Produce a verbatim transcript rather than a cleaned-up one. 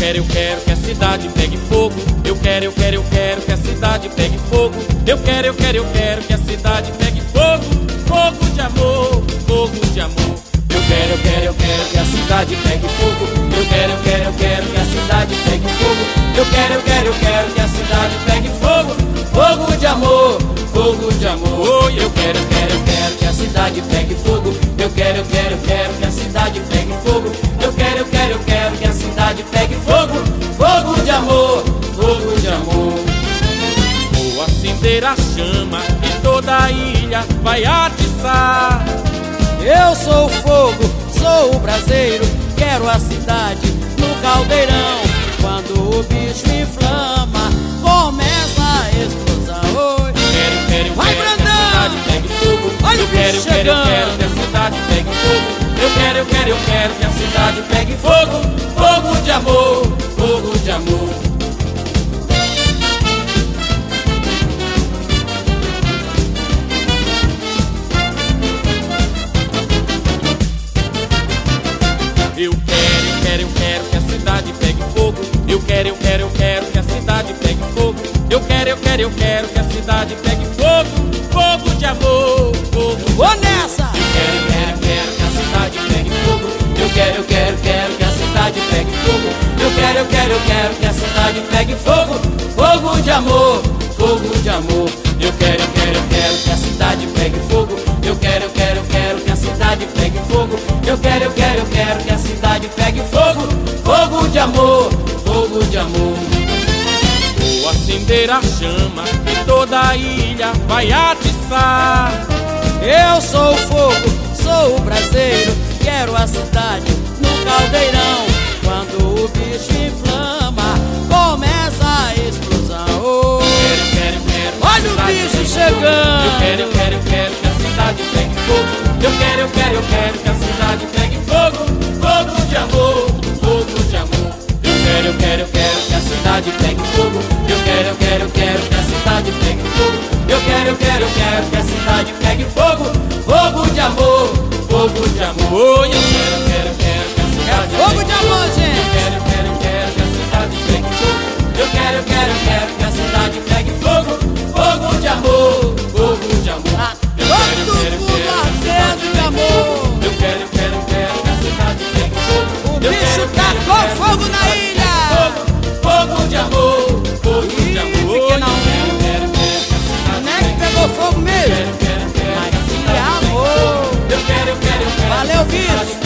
quero, eu quero que a cidade pegue fogo. Eu quero, eu quero, eu quero que a cidade pegue fogo. Eu quero, eu quero, eu quero que a cidade pegue fogo. Fogo de amor, fogo de amor. Eu quero, eu quero, eu quero que a cidade pegue fogo. Eu quero, eu quero, eu quero que a cidade pegue fogo. Eu quero, eu quero, eu quero que a cidade pegue fogo. Fogo de amor, fogo de amor. Eu quero, eu quero, eu quero que a cidade pegue fogo. Eu quero, eu quero, eu quero que a cidade pegue fogo. Eu quero, eu quero, eu quero que a cidade pegue fogo. Fogo de amor, fogo de amor. Vou acender a chama e toda a ilha vai atiçar. Eu sou o fogo, sou o braseiro, quero a cidade no caldeirão. Quando o bicho inflama, começa a explosão. Oi. Quero, quero, vai, quero que a cidade pegue fogo. Olha eu o quero, bicho eu quero, eu chegando. quero que a cidade pegue fogo. Eu quero, eu quero, eu quero que a cidade pegue fogo. Fogo de amor, fogo de amor. Eu quero, eu quero, eu quero que a cidade pegue fogo. Eu quero, eu quero, eu quero que a cidade pegue fogo. Eu quero, eu quero, eu quero que a cidade pegue fogo. Fogo de amor, fogo de Vou amor. nessa! Eu quero, eu quero, eu quero que a cidade pegue fogo. Eu quero, eu quero, eu quero que a cidade pegue fogo. Eu quero, eu quero, eu quero que a cidade pegue fogo. Fogo de amor, fogo de amor. Eu quero, eu quero, eu quero que a cidade pegue fogo. Eu quero, eu quero, eu quero que a cidade pegue fogo. Eu quero, eu quero, eu quero que a cidade pegue fogo. Fogo de amor, fogo de amor. Vou acender a chama e toda a ilha vai atiçar. Eu sou o fogo, sou o braseiro, quero a cidade no caldeirão. Quando o bicho inflama, começa a explosão. Oh. Quero, quero, quero. Olha o bicho chegando. Eu quero, eu quero, eu quero que a cidade pegue fogo. Eu quero, eu quero, eu quero que a cidade pegue fogo. Fogo de amor, fogo de amor. Eu quero, eu quero, eu quero que a cidade pegue fogo. Eu quero, eu quero, eu quero que a cidade pegue fogo. Eu quero, eu quero, eu quero que a cidade pegue fogo. Fogo de amor, fogo de amor. Eu quero, eu quero, eu quero que a cidade É fogo de amor, gente. Eu quero, eu quero, eu quero que a cidade pegue fogo. Eu quero, eu quero, eu quero que a cidade pegue fogo. Fogo de amor, fogo de amor. Tá todo mundo ardendo de amor. Eu quero, eu quero, eu quero que a cidade pegue fogo. O bicho tacou fogo na ilha. Fogo de amor, fogo de amor. Pequena Eu quero, eu quero, eu quero que a cidade Não é que pegou fogo mesmo? Eu quero, eu quero, eu quero que a Mas cidade que amor. Eu quero, eu quero, eu quero. Valeu, bicho.